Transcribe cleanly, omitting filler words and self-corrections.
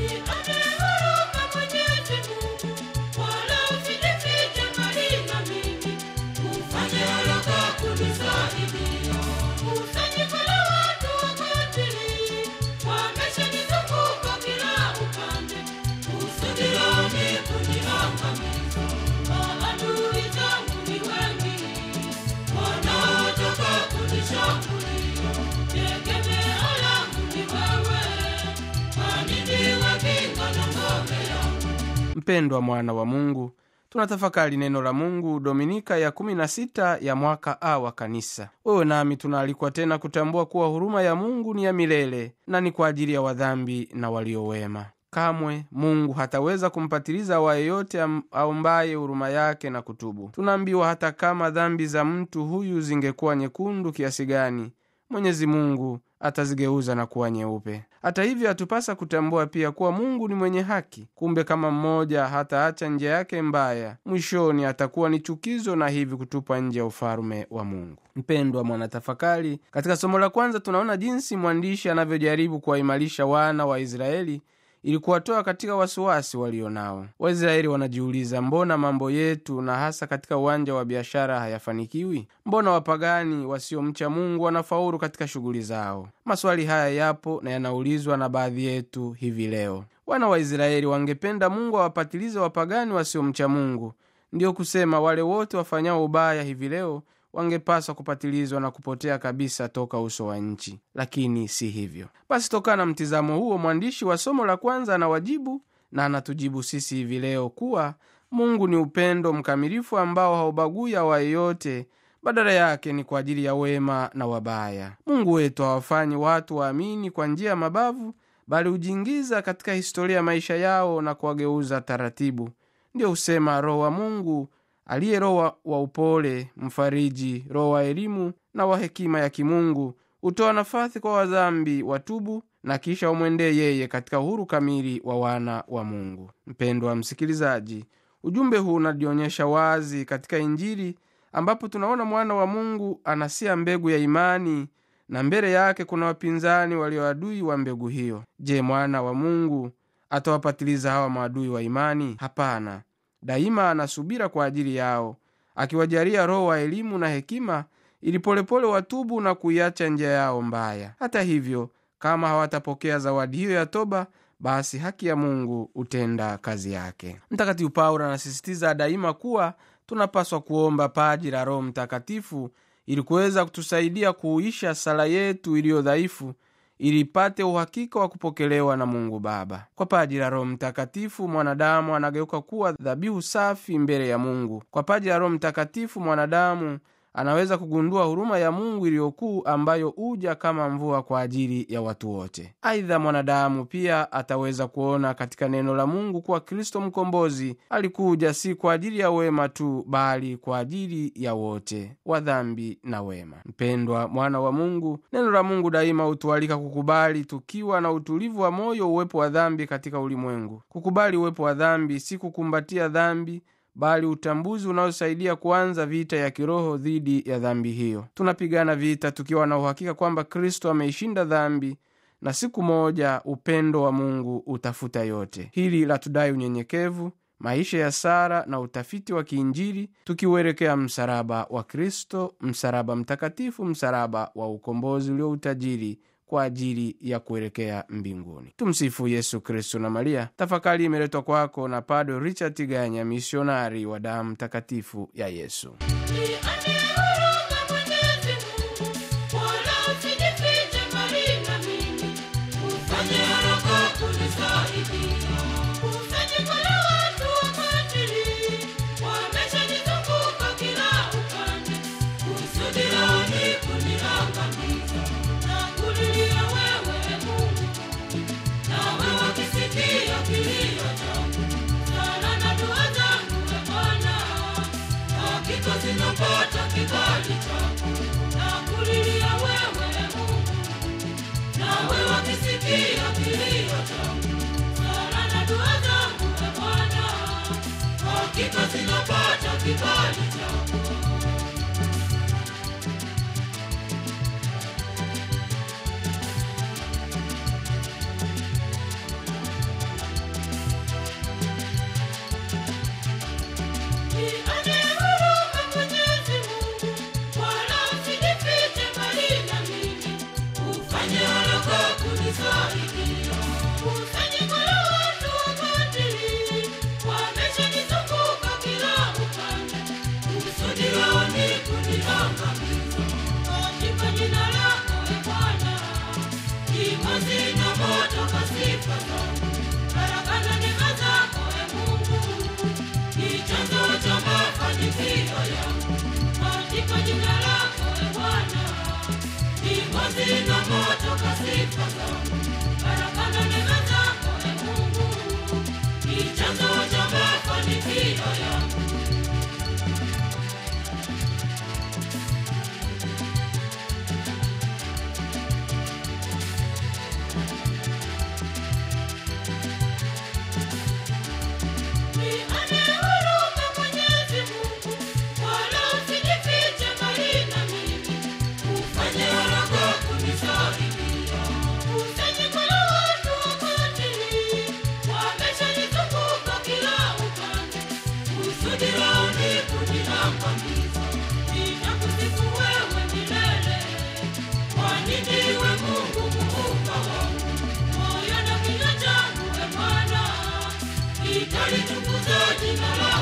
Mpendwa mwana wa Mungu, tunatafakari neno la Mungu Dominika ya 16 ya mwaka A wa kanisa. Wewe nami tunaalikwa tena kutambua kuwa huruma ya Mungu ni ya milele na ni kwa ajili ya wadhambi na walio wema. Kamwe Mungu hataweza kumpatiliza wa yeyote aombaye huruma yake na kutubu. Tunaambiwa hata kama dhambi za mtu huyu zingekuwa nyekundu kiasi gani, Mwenyezi Mungu atazigeuza na kuwa nyeupe. Hata hivyo, atupasa kutambua pia kuwa Mungu ni mwenye haki. Kumbe kama mmoja hataacha njia yake mbaya, mwishoni atakuwa ni chukizo na hivi kutupa nje ya ufalme wa Mungu. Mpendwa mwanatafakari, katika somo la kwanza tunaona jinsi mwandishi anavyojaribu kuwaimarisha wana wa Israeli ili kuwatoa katika wasiwasi walionao. Waisraeli wanajiuliza, mbona mambo yetu na hasa katika uwanja wa biashara hayafanikiwi? Mbona wapagani wasiomcha Mungu wanafaulu katika shughuli zao? Maswali haya yapo na yanaulizwa na baadhi yetu hivi leo. Wana wa Israeli wangependa Mungu awapatilize wapagani wasiomcha Mungu. Ndiyo kusema wale wote wafanyao ubaya hivi leo wangepaswa kupatilizwa na kupotea kabisa toka uso wa nchi, lakini si hivyo. Basi tokana na mtizamo huo, mwandishi wa somo la kwanza anawajibu na anatujibu sisi hivi leo kuwa Mungu ni upendo mkamilifu ambao haubagui wa yeyote, badala yake ni kwa ajili ya wema na wabaya. Mungu wetu hawafanyi watu waamini kwa njia ya mabavu, bali hujiingiza katika historia ya maisha yao na kuwageuza taratibu. Ndio husema Roho wa Mungu aliye roho wa upole, mfariji, roho wa elimu na wa hekima ya kimungu, hutoa nafasi kwa wadhambi watubu na kisha umwendee yeye katika uhuru kamili wa wana wa Mungu. Mpendwa msikilizaji, ujumbe huu unajionyesha wazi katika Injili, ambapo tunaona mwana wa Mungu anasia mbegu ya imani na mbele yake kuna wapinzani walioadui wa mbegu hiyo. Je, mwana wa Mungu atawapatiliza hawa maadui wa imani? Hapana. Daima anasubira kwa ajili yao, akiwajalia roho wa elimu na hekima ili polepole watubu na kuiacha njia yao mbaya. Hata hivyo, kama hawatapokea zawadi hiyo ya toba, basi haki ya Mungu utenda kazi yake. Mtakatifu Paulo anasisitiza daima kuwa tunapaswa kuomba paji la Roho Mtakatifu ili kuweza kutusaidia kuisha sala yetu iliyo dhaifu, ili ipate uhakika wa kupokelewa na Mungu Baba. Kwa paji la Roho Mtakatifu mwanadamu anageuka kuwa dhabihu safi mbele ya Mungu. Kwa paji la Roho Mtakatifu mwanadamu anaweza kugundua huruma ya Mungu iliyokuu ambayo huja kama mvua kwa ajili ya watu wote. Aidha, mwanadamu pia ataweza kuona katika neno la Mungu kuwa Kristo mkombozi alikuja si kwa ajili ya wema tu, bali kwa ajili ya wote, wadhambi na wema. Mpendwa mwana wa Mungu, neno la Mungu daima hutualika kukubali tukiwa na utulivu wa moyo uwepo wa dhambi katika ulimwengu. Kukubali uwepo wa dhambi si kukumbatia dhambi, bali utambuzi unaosaidia kuanza vita ya kiroho dhidi ya dhambi hiyo. Tunapigana vita tukiwa na uhakika kwamba Kristo ameishinda dhambi, na siku moja upendo wa Mungu utafuta yote. Hili la tudai unyenyekevu, maisha ya sala na utafiti wa kiinjili, tukiuelekea msalaba wa Kristo, msalaba mtakatifu, msalaba wa ukombozi ulio utajiri kwa ajili ya kuelekea mbinguni. Tumsifu Yesu Kristo na Maria. Tafakari imeletwa kwako na Padre Richard Tiganya, misionari wa damu takatifu ya Yesu. Because Tukuza jina lako.